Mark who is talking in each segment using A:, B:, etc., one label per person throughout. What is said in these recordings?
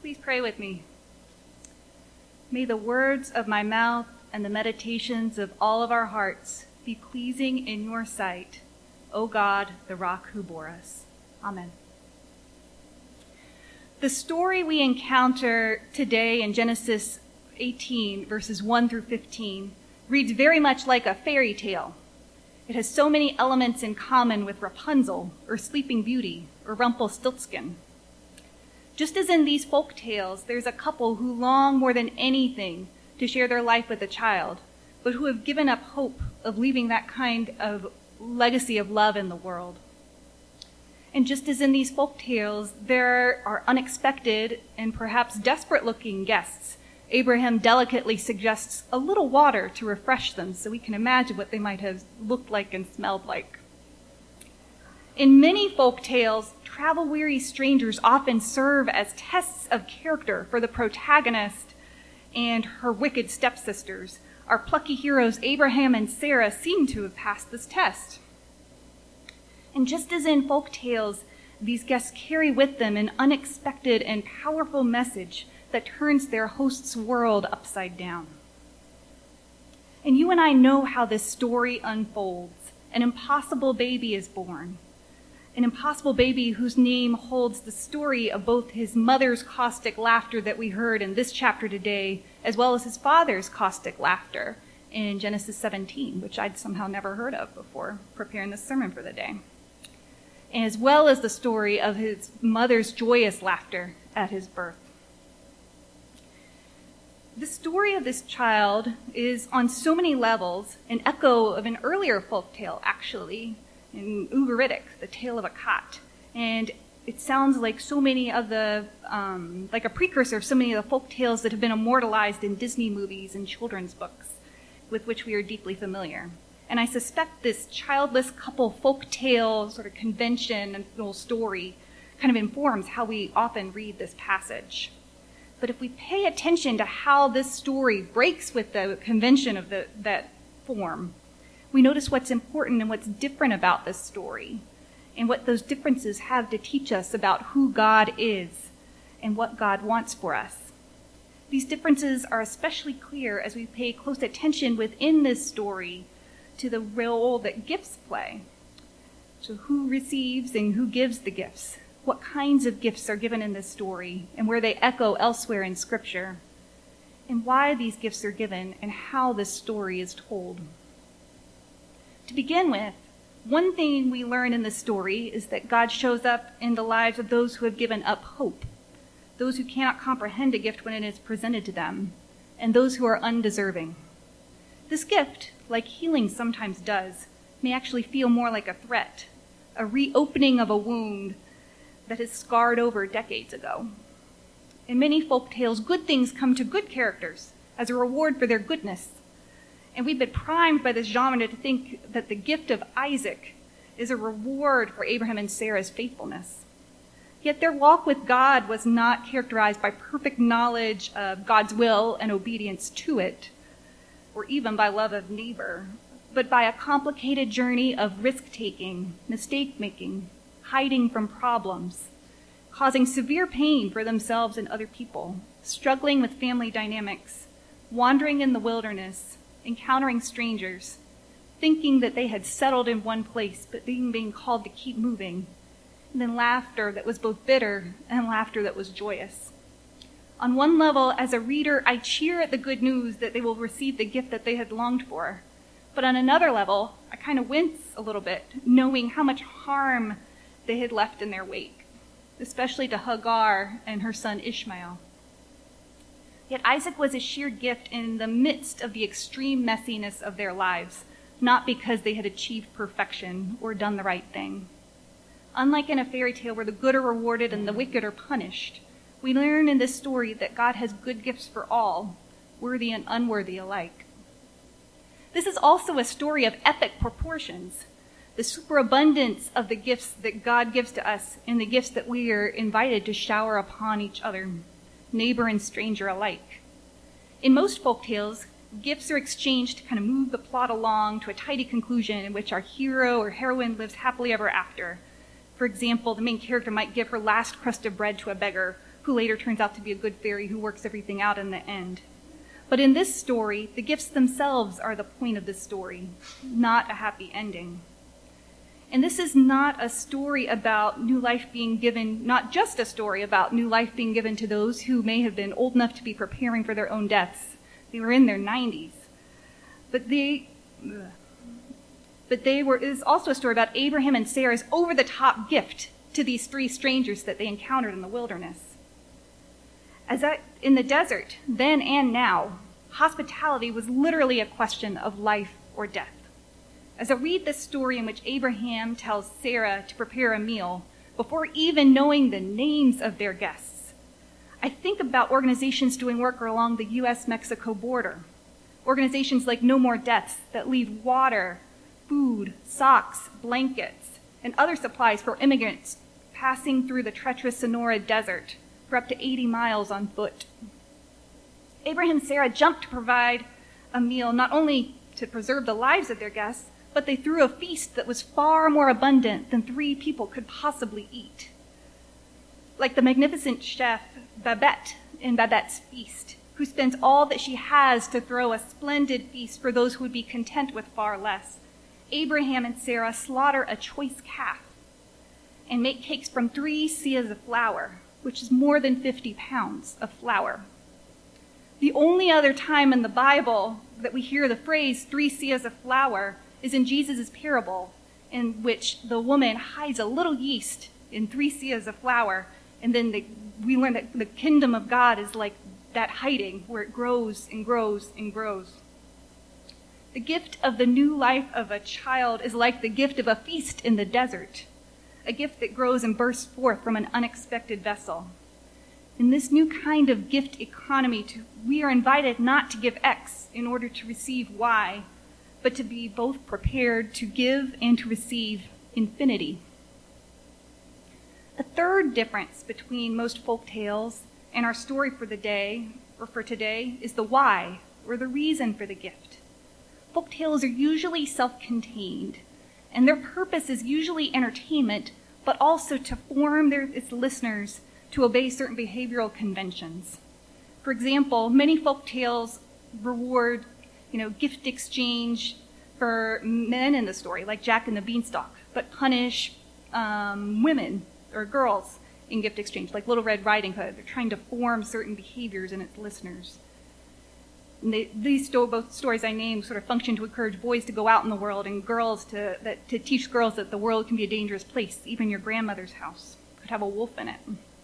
A: Please pray with me. May the words of my mouth and the meditations of all of our hearts be pleasing in your sight, O God, the rock who bore us. Amen. The story we encounter today in Genesis 18, verses 1 through 15, reads very much like a fairy tale. It has so many elements in common with Rapunzel, or Sleeping Beauty, or Rumpelstiltskin. Just as in these folk tales, there's a couple who long more than anything to share their life with a child, but who have given up hope of leaving that kind of legacy of love in the world. And just as in these folk tales, there are unexpected and perhaps desperate-looking guests. Abraham delicately suggests a little water to refresh them so we can imagine what they might have looked like and smelled like. In many folk tales, travel-weary strangers often serve as tests of character for the protagonist and her wicked stepsisters. Our plucky heroes Abraham and Sarah seem to have passed this test. And just as in folk tales, these guests carry with them an unexpected and powerful message that turns their host's world upside down. And you and I know how this story unfolds. An impossible baby is born. An impossible baby whose name holds the story of both his mother's caustic laughter that we heard in this chapter today, as well as his father's caustic laughter in Genesis 17, which I'd somehow never heard of before preparing this sermon for the day, as well as the story of his mother's joyous laughter at his birth. The story of this child is on so many levels an echo of an earlier folktale, actually, in Ugaritic, the tale of a cot. And it sounds like so many of the, like a precursor of so many of the folk tales that have been immortalized in Disney movies and children's books with which we are deeply familiar. And I suspect this childless couple folk tale sort of convention and little story kind of informs how we often read this passage. But if we pay attention to how this story breaks with the convention of that form, we notice what's important and what's different about this story, and what those differences have to teach us about who God is and what God wants for us. These differences are especially clear as we pay close attention within this story to the role that gifts play. So who receives and who gives the gifts? What kinds of gifts are given in this story and where they echo elsewhere in Scripture? And why these gifts are given and how this story is told. To begin with, one thing we learn in this story is that God shows up in the lives of those who have given up hope, those who cannot comprehend a gift when it is presented to them, and those who are undeserving. This gift, like healing sometimes does, may actually feel more like a threat, a reopening of a wound that is scarred over decades ago. In many folk tales, good things come to good characters as a reward for their goodness. And we've been primed by this genre to think that the gift of Isaac is a reward for Abraham and Sarah's faithfulness. Yet their walk with God was not characterized by perfect knowledge of God's will and obedience to it, or even by love of neighbor, but by a complicated journey of risk-taking, mistake-making, hiding from problems, causing severe pain for themselves and other people, struggling with family dynamics, wandering in the wilderness, encountering strangers, thinking that they had settled in one place, but being called to keep moving, and then laughter that was both bitter and laughter that was joyous. On one level, as a reader, I cheer at the good news that they will receive the gift that they had longed for. But on another level, I kind of wince a little bit, knowing how much harm they had left in their wake, especially to Hagar and her son Ishmael. Yet Isaac was a sheer gift in the midst of the extreme messiness of their lives, not because they had achieved perfection or done the right thing. Unlike in a fairy tale where the good are rewarded and the wicked are punished, we learn in this story that God has good gifts for all, worthy and unworthy alike. This is also a story of epic proportions, the superabundance of the gifts that God gives to us and the gifts that we are invited to shower upon each other, neighbor and stranger alike. In most folktales, gifts are exchanged to kind of move the plot along to a tidy conclusion in which our hero or heroine lives happily ever after. For example, the main character might give her last crust of bread to a beggar, who later turns out to be a good fairy who works everything out in the end. But in this story, the gifts themselves are the point of this story, not a happy ending. And this is not a story about new life being given, not just a story about new life being given to those who may have been old enough to be preparing for their own deaths. They were in their 90s. It is also a story about Abraham and Sarah's over-the-top gift to these three strangers that they encountered in the wilderness. In the desert, then and now, hospitality was literally a question of life or death. As I read this story in which Abraham tells Sarah to prepare a meal before even knowing the names of their guests, I think about organizations doing work along the U.S.-Mexico border. Organizations like No More Deaths that leave water, food, socks, blankets, and other supplies for immigrants passing through the treacherous Sonora Desert for up to 80 miles on foot. Abraham and Sarah jumped to provide a meal not only to preserve the lives of their guests, but they threw a feast that was far more abundant than 3 people could possibly eat. Like the magnificent chef Babette in Babette's Feast, who spends all that she has to throw a splendid feast for those who would be content with far less, Abraham and Sarah slaughter a choice calf and make cakes from 3 seahs of flour, which is more than 50 pounds of flour. The only other time in the Bible that we hear the phrase 3 seahs of flour is in Jesus' parable, in which the woman hides a little yeast in 3 seahs of flour, and then we learn that the kingdom of God is like that hiding, where it grows and grows and grows. The gift of the new life of a child is like the gift of a feast in the desert, a gift that grows and bursts forth from an unexpected vessel. In this new kind of gift economy, we are invited not to give X in order to receive Y, but to be both prepared to give and to receive infinity. A third difference between most folk tales and our story for the day, or for today, is the why, or the reason for the gift. Folk tales are usually self-contained, and their purpose is usually entertainment, but also to form its listeners to obey certain behavioral conventions. For example, many folk tales reward gift exchange for men in the story, like Jack and the Beanstalk, but punish women or girls in gift exchange, like Little Red Riding Hood. They're trying to form certain behaviors in its listeners. And both stories I named sort of function to encourage boys to go out in the world and girls to teach girls that the world can be a dangerous place. Even your grandmother's house could have a wolf in it.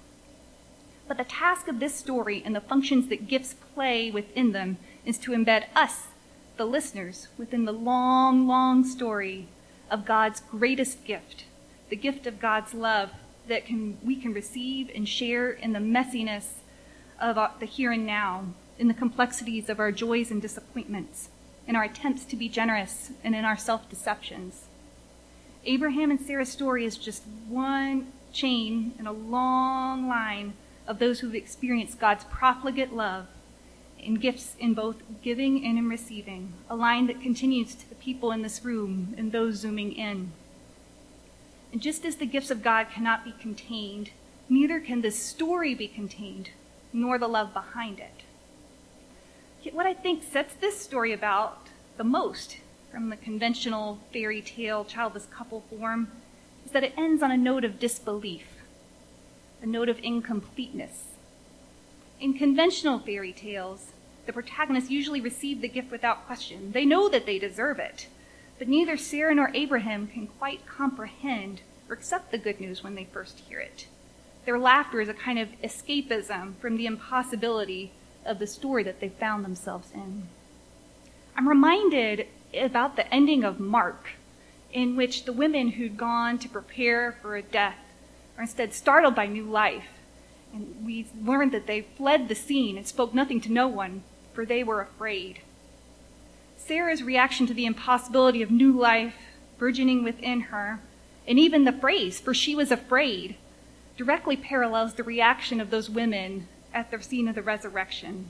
A: But the task of this story and the functions that gifts play within them is to embed us, the listeners, within the long, long story of God's greatest gift, the gift of God's love that we can receive and share in the messiness of the here and now, in the complexities of our joys and disappointments, in our attempts to be generous, and in our self-deceptions. Abraham and Sarah's story is just one chain in a long line of those who've experienced God's profligate love and gifts in both giving and in receiving, a line that continues to the people in this room and those zooming in. And just as the gifts of God cannot be contained, neither can this story be contained, nor the love behind it. Yet what I think sets this story about the most from the conventional fairy tale childless couple form is that it ends on a note of disbelief, a note of incompleteness. In conventional fairy tales, the protagonists usually receive the gift without question. They know that they deserve it, but neither Sarah nor Abraham can quite comprehend or accept the good news when they first hear it. Their laughter is a kind of escapism from the impossibility of the story that they found themselves in. I'm reminded about the ending of Mark, in which the women who'd gone to prepare for a death are instead startled by new life. And we learned that they fled the scene and spoke nothing to no one, for they were afraid. Sarah's reaction to the impossibility of new life burgeoning within her, and even the phrase, "for she was afraid," directly parallels the reaction of those women at the scene of the resurrection.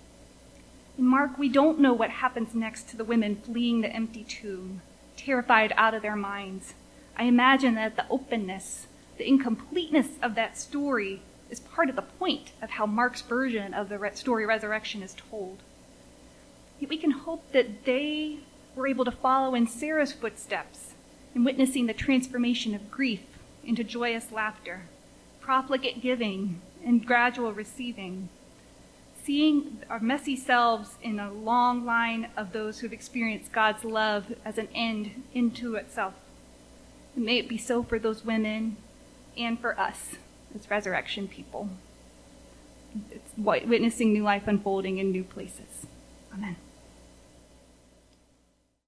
A: In Mark, we don't know what happens next to the women fleeing the empty tomb, terrified out of their minds. I imagine that the openness, the incompleteness of that story is part of the point of how Mark's version of the story Resurrection is told. Yet we can hope that they were able to follow in Sarah's footsteps in witnessing the transformation of grief into joyous laughter, profligate giving, and gradual receiving, seeing our messy selves in a long line of those who have experienced God's love as an end into itself. And may it be so for those women and for us as resurrection people. It's witnessing new life unfolding in new places. Amen.